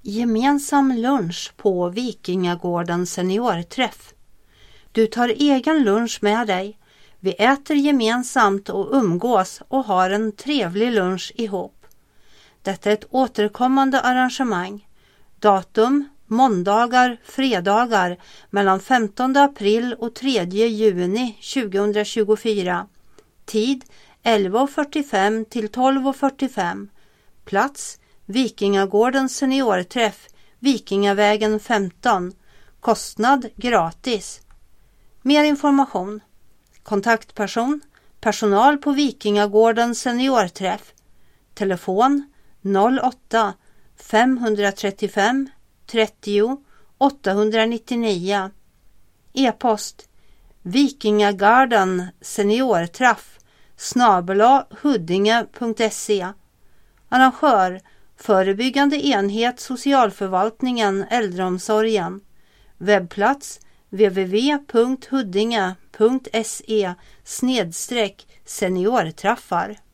Gemensam lunch på Vikingagården seniorträff. Du tar egen lunch med dig. Vi äter gemensamt och umgås och har en trevlig lunch ihop. Detta är ett återkommande arrangemang. Datum: måndagar, fredagar mellan 15 april och 3 juni 2024. Tid: 11:45 till 12:45. Plats: Vikingagården seniorträff, Vikingavägen 15. Kostnad: gratis. Mer information. Kontaktperson: personal på Vikingagården seniorträff. Telefon: 08 535 30 899. E-post: Vikingagarden seniorträff @huddinge.se. Arrangör: Förebyggande enhet Socialförvaltningen Äldreomsorgen. Webbplats: www.huddinge.se/seniorträffar.